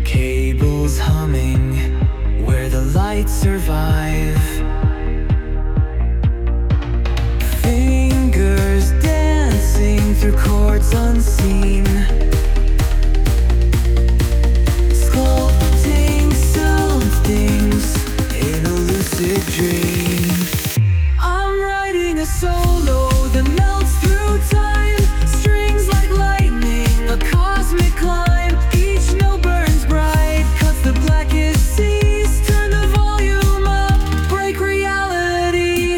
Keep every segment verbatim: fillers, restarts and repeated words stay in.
Cables humming where the lights survive. Fingers dancing through chords unseen. Sculpting somethings in a lucid dream. I'm writing a solo that melts through time. Strings like lightning, a cosmic climb. Each note burns bright, cuts the blackest seas. Turn the volume up, break reality.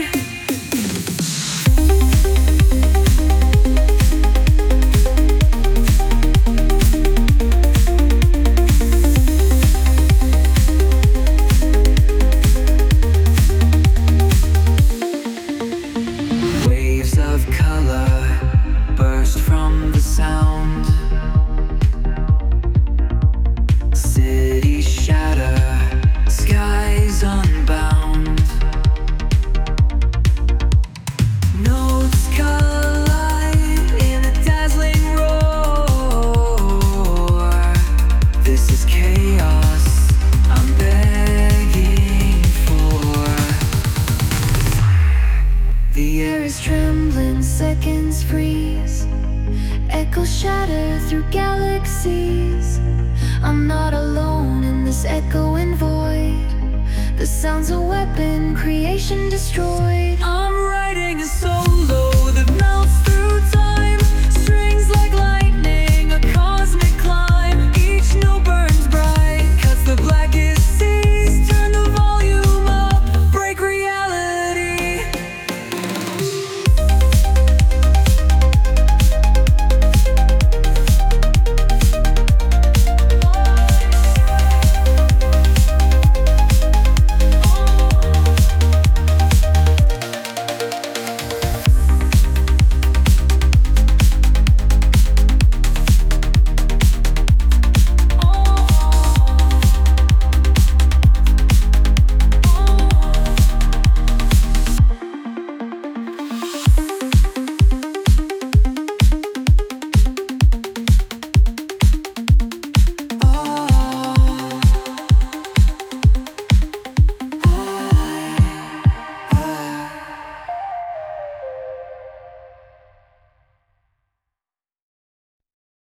Waves of color burst from the sound. Cities shatter, skies unbound. Notes collide in a dazzling roar. This is chaos I'm begging for. The air is trembling, seconds freeze. Echoes shatter through galaxies. I'm not alone in this echoing void. The sound's a weapon, creation destroyed.